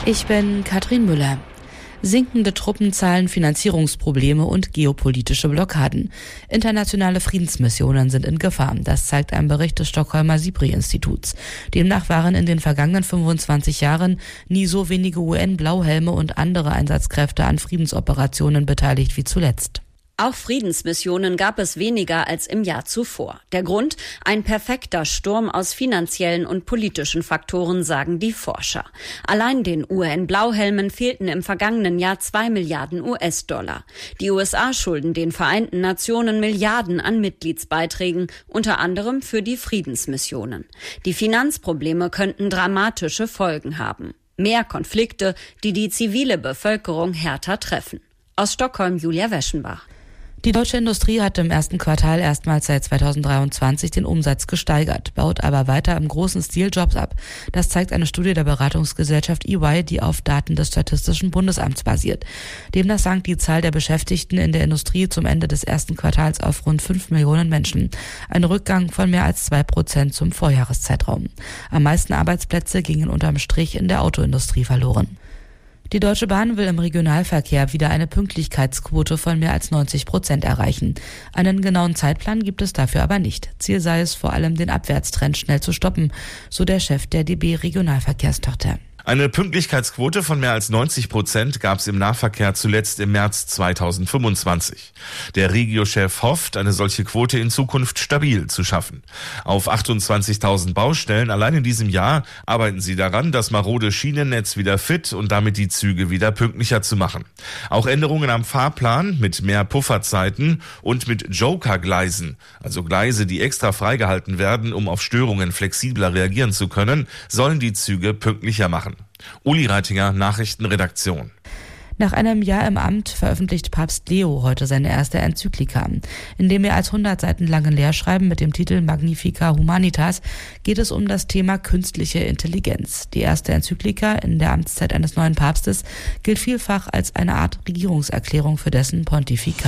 Ich bin Katrin Müller. Sinkende Truppenzahlen, Finanzierungsprobleme und geopolitische Blockaden. Internationale Friedensmissionen sind in Gefahr. Das zeigt ein Bericht des Stockholmer SIPRI-Instituts. Demnach waren in den vergangenen 25 Jahren nie so wenige UN-Blauhelme und andere Einsatzkräfte an Friedensoperationen beteiligt wie zuletzt. Auch Friedensmissionen gab es weniger als im Jahr zuvor. Der Grund? Ein perfekter Sturm aus finanziellen und politischen Faktoren, sagen die Forscher. Allein den UN-Blauhelmen fehlten im vergangenen Jahr 2 Milliarden US-Dollar. Die USA schulden den Vereinten Nationen Milliarden an Mitgliedsbeiträgen, unter anderem für die Friedensmissionen. Die Finanzprobleme könnten dramatische Folgen haben. Mehr Konflikte, die die zivile Bevölkerung härter treffen. Aus Stockholm, Julia Weschenbach. Die deutsche Industrie hat im ersten Quartal erstmals seit 2023 den Umsatz gesteigert, baut aber weiter im großen Stil Jobs ab. Das zeigt eine Studie der Beratungsgesellschaft EY, die auf Daten des Statistischen Bundesamts basiert. Demnach sank die Zahl der Beschäftigten in der Industrie zum Ende des ersten Quartals auf rund 5 Millionen Menschen. Ein Rückgang von mehr als 2% zum Vorjahreszeitraum. Am meisten Arbeitsplätze gingen unterm Strich in der Autoindustrie verloren. Die Deutsche Bahn will im Regionalverkehr wieder eine Pünktlichkeitsquote von mehr als 90% erreichen. Einen genauen Zeitplan gibt es dafür aber nicht. Ziel sei es vor allem, den Abwärtstrend schnell zu stoppen, so der Chef der DB Regionalverkehrstochter. Eine Pünktlichkeitsquote von mehr als 90% gab es im Nahverkehr zuletzt im März 2025. Der Regio-Chef hofft, eine solche Quote in Zukunft stabil zu schaffen. Auf 28.000 Baustellen allein in diesem Jahr arbeiten sie daran, das marode Schienennetz wieder fit und damit die Züge wieder pünktlicher zu machen. Auch Änderungen am Fahrplan mit mehr Pufferzeiten und mit Joker-Gleisen, also Gleise, die extra freigehalten werden, um auf Störungen flexibler reagieren zu können, sollen die Züge pünktlicher machen. Uli Reitinger, Nachrichtenredaktion. Nach einem Jahr im Amt veröffentlicht Papst Leo heute seine erste Enzyklika. In dem mehr als 100 Seiten langen Lehrschreiben mit dem Titel Magnificat Humanitas geht es um das Thema künstliche Intelligenz. Die erste Enzyklika in der Amtszeit eines neuen Papstes gilt vielfach als eine Art Regierungserklärung für dessen Pontifikat.